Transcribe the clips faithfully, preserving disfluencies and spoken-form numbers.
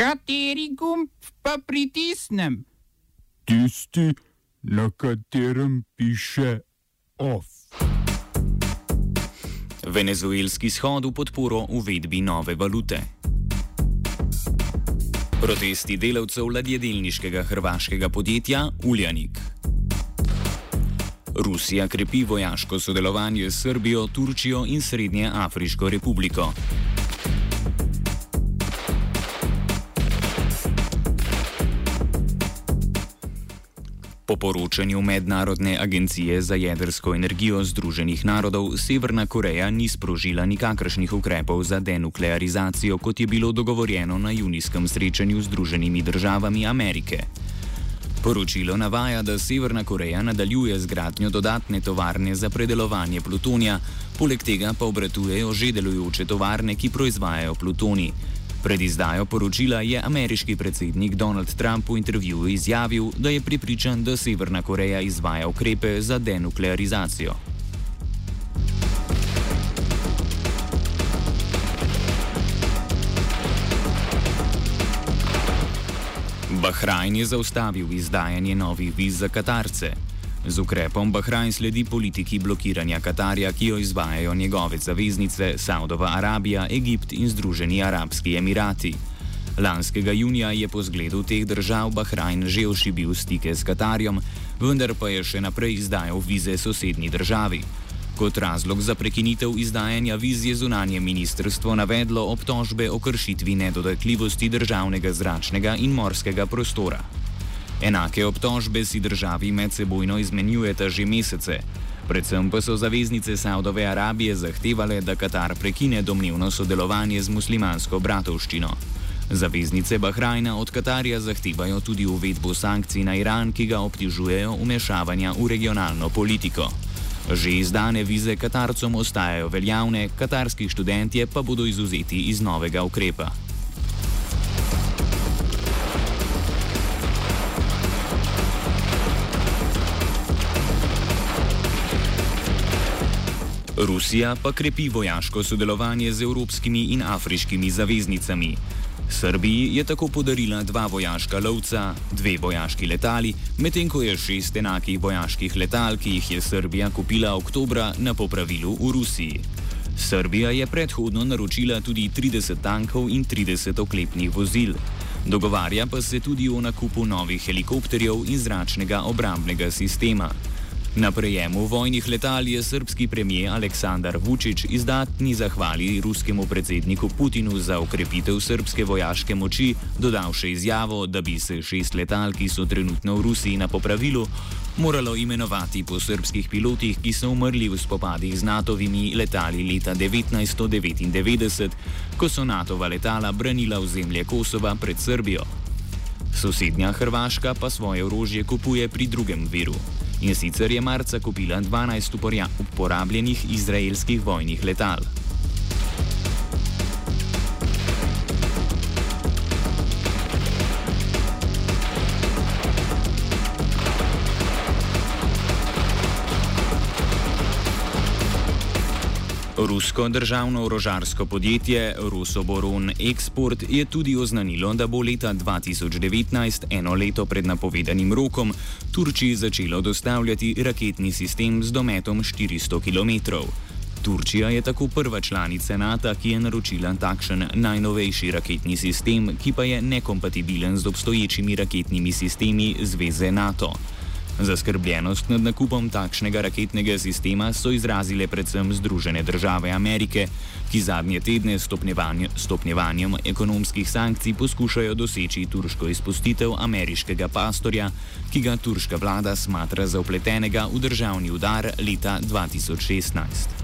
Kateri gumb pa pritisnem? Tisti, na katerem piše OF. Venezuelski shod v podporo uvedbi nove valute. Protesti delavcev ladjedelniškega hrvaškega podjetja Uljanik. Rusija krepi vojaško sodelovanje s Srbijo, Turčijo in Srednjeafriško republiko. Po poročanju Mednarodne agencije za jedrsko energijo Združenih narodov, Severna Koreja ni sprožila nikakršnih ukrepov za denuklearizacijo, kot je bilo dogovorjeno na junijskem srečanju z Združenimi državami Amerike. Poročilo navaja, da Severna Koreja nadaljuje z gradnjo dodatne tovarne za predelovanje plutonija, poleg tega pa obratujejo že delujoče tovarne, ki proizvajajo plutonij. Pred izdajo poročila je ameriški predsednik Donald Trump v intervjuju izjavil, da je prepričan, da Severna Koreja izvaja ukrepe za denuklearizacijo. Bahrajn je zaustavil izdajanje novih viz za Katarce. Z ukrepom Bahrajn sledi politiki blokiranja Katarja, ki jo izvajajo njegove zaveznice Saudova Arabija, Egipt in Združeni arabski emirati. Lanskega junija je po zgledu teh držav Bahrajn že ošibil stike s Katarjem, vendar pa je še naprej izdajal vize sosednji državi. Kot razlog za prekinitev izdajanja viz je zunanje ministrstvo navedlo obtožbe o kršitvi nedotakljivosti državnega zračnega in morskega prostora. Enake obtožbe si državi medsebojno izmenjujeta že mesece. Predvsem pa so zaveznice Saudove Arabije zahtevale, da Katar prekine domnevno sodelovanje z muslimansko bratovščino. Zaveznice Bahrajna od Katarja zahtevajo tudi uvedbo sankcij na Iran, ki ga obtižujejo vmešavanja v regionalno politiko. Že izdane vize Katarcom ostajajo veljavne, katarski študentje pa bodo izvzeti iz novega ukrepa. Rusija pa krepi vojaško sodelovanje z evropskimi in afriškimi zaveznicami. Srbiji je tako podarila dva vojaška lovca, dve vojaški letali, medtem ko je šest enakih vojaških letal, ki jih je Srbija kupila oktobra na popravilu v Rusiji. Srbija je predhodno naročila tudi trideset tankov in trideset oklepnih vozil. Dogovarja pa se tudi o nakupu novih helikopterjev in zračnega obrambnega sistema. Na prejemu vojnih letal je srbski premijer Aleksandar Vučić izdatni zahvali ruskemu predsedniku Putinu za okrepitev srbske vojaške moči, dodal še izjavo, da bi se šest letal, ki so trenutno v Rusiji na popravilu, moralo imenovati po srbskih pilotih, ki so umrli v spopadih z natovimi letali leta devetnajststo devetindevetdeset, ko so natova letala branila ozemlje Kosova pred Srbijo. Sosednja Hrvaška pa svoje orožje kupuje pri drugem viru. In sicer je marca kupila dvanajst uporabljenih izraelskih vojnih letal. Rusko državno orožarsko podjetje Rosoboron Export je tudi oznanilo, da bo leta dva tisoč devetnajst, eno leto pred napovedanim rokom, Turčiji začelo dostavljati raketni sistem z dometom štiristo kilometrov. Turčija je tako prva članica NATO, ki je naročila takšen najnovejši raketni sistem, ki pa je nekompatibilen z obstoječimi raketnimi sistemi Zveze NATO. Zaskrbljenost nad nakupom takšnega raketnega sistema so izrazile predvsem Združene države Amerike, ki zadnje tedne s stopnjevanjem ekonomskih sankcij poskušajo doseči turško izpustitev ameriškega pastorja, ki ga turška vlada smatra za vpletenega v državni udar leta dva tisoč šestnajst.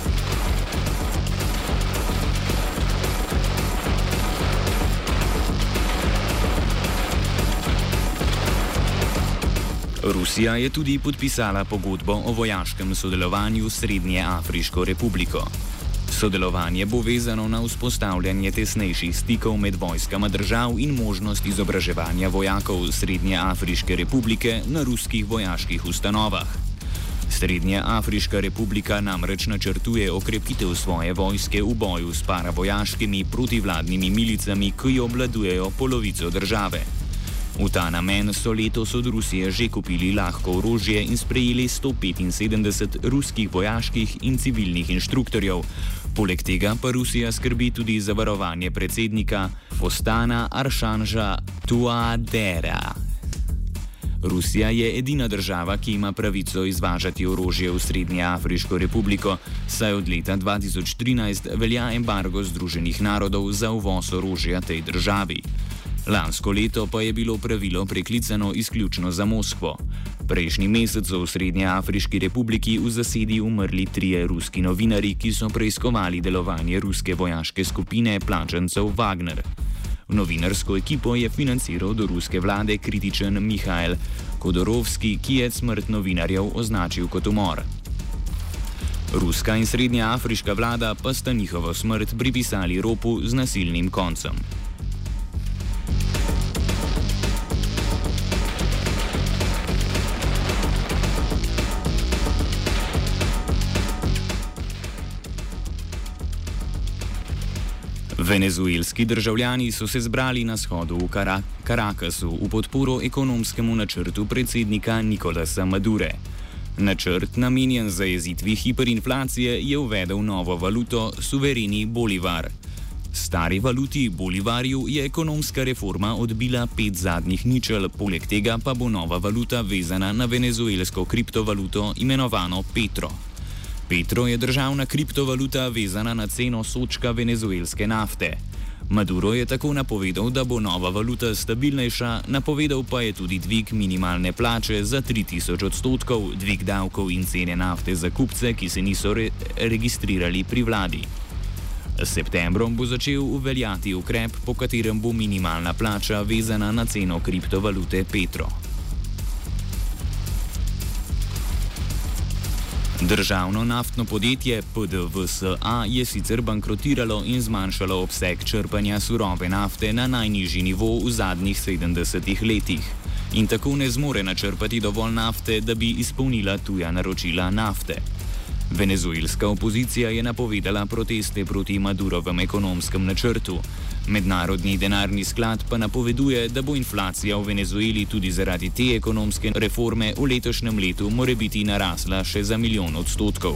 Rusija je tudi podpisala pogodbo o vojaškem sodelovanju s Srednjeafriško republiko. Sodelovanje bo vezano na vzpostavljanje tesnejših stikov med vojskama držav in možnost izobraževanja vojakov Srednjeafriške republike na ruskih vojaških ustanovah. Srednjeafriška republika namreč načrtuje okrepitev svoje vojske v boju s paravojaškimi protivladnimi milicami, ki obvladujejo polovico države. V ta namen so letos od Rusije že kupili lahko orožje in sprejeli sto petinsedemdeset ruskih vojaških in civilnih inštruktorjev. Poleg tega pa Rusija skrbi tudi za varovanje predsednika Fostana Aršanža Touadera. Rusija je edina država, ki ima pravico izvažati orožje v Srednjeafriško republiko, saj od leta dva tisoč trinajst velja embargo Združenih narodov za uvoz orožja tej državi. Lansko leto pa je bilo pravilo preklicano izključno za Moskvo. Prejšnji mesec so v Srednjeafriški republiki v zasedi umrli trije ruski novinarji, ki so preiskovali delovanje ruske vojaške skupine plačancev Wagner. Novinarsko ekipo je financiral do ruske vlade kritičen Mihail Kodorovski, ki je smrt novinarjev označil kot umor. Ruska in srednjeafriška vlada pa sta njihovo smrt pripisali ropu z nasilnim koncem. Venezuelski državljani so se zbrali na shodu v Carakasu v podporo ekonomskemu načrtu predsednika Nicolasa Madure. Načrt, namenjen zajezitvi hiperinflacije, je uvedel novo valuto, suvereni bolivar. Stari valuti bolivarju je ekonomska reforma odbila pet zadnjih ničel, poleg tega pa bo nova valuta vezana na venezuelsko kriptovaluto imenovano Petro. Petro je državna kriptovaluta vezana na ceno sodčka venezuelske nafte. Maduro je tako napovedal, da bo nova valuta stabilnejša, napovedal pa je tudi dvig minimalne plače za tri tisoč odstotkov, dvig davkov in cene nafte za kupce, ki se niso re registrirali pri vladi. S septembrom bo začel uveljati ukrep, po katerem bo minimalna plača vezana na ceno kriptovalute Petro. Državno naftno podjetje P D V S A je sicer bankrotiralo in zmanjšalo obseg črpanja surove nafte na najnižji nivo v zadnjih sedemdesetih letih in tako ne zmore načrpati dovolj nafte, da bi izpolnila tuja naročila nafte. Venezuelska opozicija je napovedala proteste proti Madurovem ekonomskem načrtu. Mednarodni denarni sklad pa napoveduje, da bo inflacija v Venezueli tudi zaradi te ekonomske reforme v letošnjem letu morebiti narasla še za milijon odstotkov.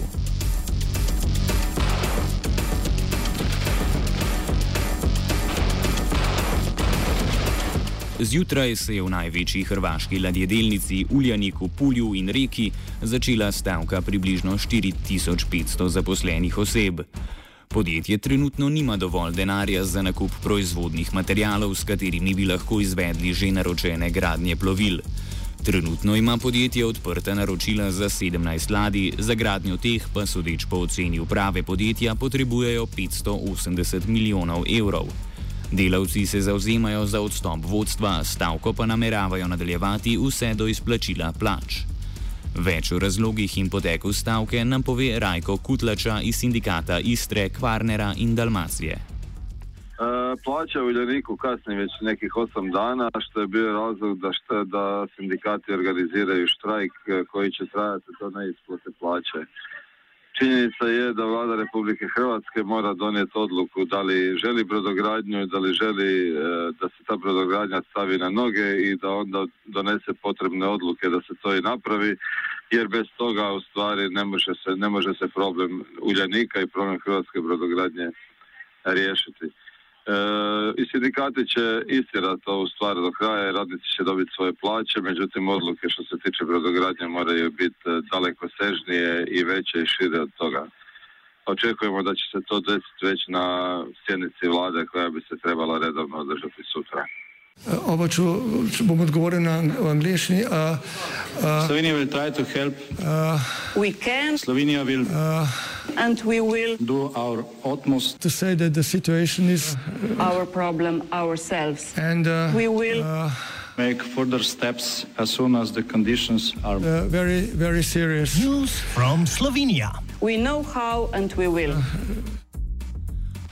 Zjutraj se je v največji hrvaški ladjedelnici Uljanik v Pulju in Reki začela stavka približno štiri tisoč petsto zaposlenih oseb. Podjetje trenutno nima dovolj denarja za nakup proizvodnih materialov, s katerimi bi lahko izvedli že naročene gradnje plovil. Trenutno ima podjetje odprta naročila za sedemnajst ladij, za gradnjo teh pa sodeč po oceni uprave podjetja potrebujejo petsto osemdeset milijonov evrov. Delavci se zavzemajo za odstop vodstva, stavko pa nameravajo nadaljevati vse do izplačila plač. Več o razlogih in poteku stavke nam pove Rajko Kutlača iz sindikata Istre, Kvarnera in Dalmacije. E, plaća u Uljaniku kasni već nekih osam dana, što je bio razlog da, šta, da sindikati organiziraju štrajk koji će trajati do neisplate plaće. Činjenica je da vlada Republike Hrvatske mora donijeti odluku da li želi brodogradnju, da li želi e, da se ta brodogradnja stavi na noge i da onda donese potrebne odluke da se to i napravi, jer bez toga u stvari ne može se, ne može se problem Uljanika i problem hrvatske brodogradnje riješiti. E, I sindikati će istjerati ovu stvar do kraja, radnici će dobiti svoje plaće, međutim odluke što se tiče brodogradnje moraju biti daleko sežnije i veće i šire od toga. Očekujemo da će se to desiti već na sjednici vlade koja bi se trebala redovno održati sutra. Ovo ću, bom odgovoril na angliški. Uh, uh, Slovenija will try to help. Uh, we can. Slovenija will. Uh, and we will do our utmost to say that the situation is uh, our problem ourselves. And uh, we will uh, make further steps as soon as the conditions are uh, very, very serious. News from Slovenia. We know how and we will. Uh,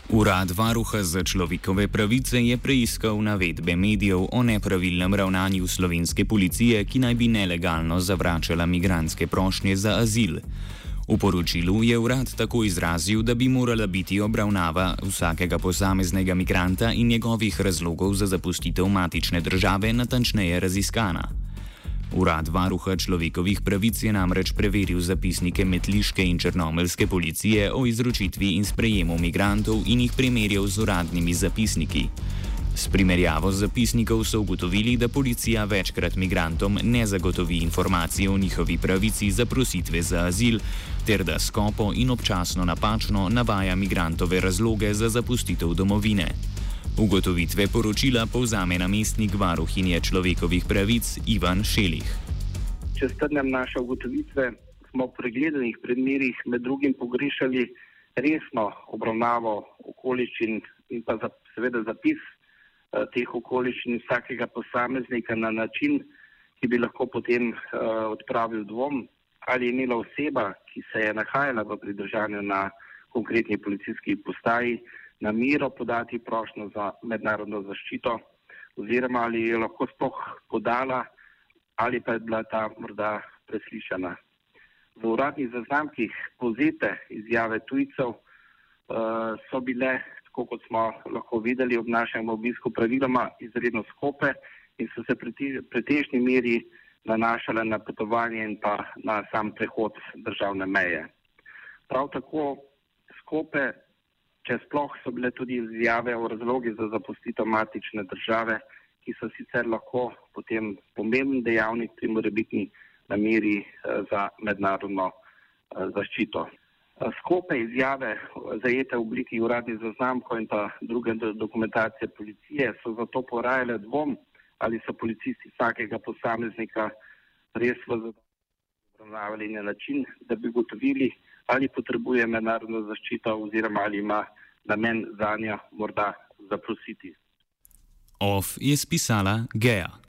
Urad varuha za človekove pravice je preiskal navedbe medijev o nepravilnem ravnanju slovenske policije, ki naj bi nelegalno zavračala migrantske prošnje za azil. V poročilu je urad tako izrazil, da bi morala biti obravnava vsakega posameznega migranta in njegovih razlogov za zapustitev matične države natančneje raziskana. Urad varuha človekovih pravic je namreč preveril zapisnike metliške in črnomaljske policije o izročitvi in sprejemu migrantov in jih primerjal z uradnimi zapisniki. S primerjavo zapisnikov so ugotovili, da policija večkrat migrantom ne zagotovi informacije o njihovi pravici za prositve za azil, ter da skopo in občasno napačno navaja migrantove razloge za zapustitev domovine. Ugotovitve poročila povzame namestnik varuhinje človekovih pravic Ivan Šelih. Če strnem naše ugotovitve, smo v pregledanih primerih med drugim pogrešali resno obravnavo okoliščin in pa za, seveda zapis eh, teh okoliščin vsakega posameznika na način, ki bi lahko potem eh, odpravil dvom, ali je imela oseba, ki se je nahajala v pridržanju na konkretni policijski postaji, namero podati prošnjo za mednarodno zaščito, oziroma ali je lahko sploh podala, ali pa je bila ta morda preslišana. V uradnih zaznamkih povzete izjave tujcev uh, so bile, tako kot smo lahko videli ob našem obisku, praviloma izredno skope in so se v pretežni meri nanašale na potovanje in pa na sam prehod državne meje. Prav tako skope, če sploh, so bile tudi izjave o razlogih za zapustitev matične države, ki so sicer lahko potem pomemben dejavnik pri morebitni nameri za mednarodno zaščito. Skope izjave zajete v obliki uradnih zaznamkov in pa druge dokumentacije policije so zato porajale dvom, ali so policisti vsakega posameznika res v obravnavali na način, da bi ugotovili, ali potrebuje mednarodno zaščito oziroma ali ima namen zanjo morda zaprositi. Off je spisala Gea.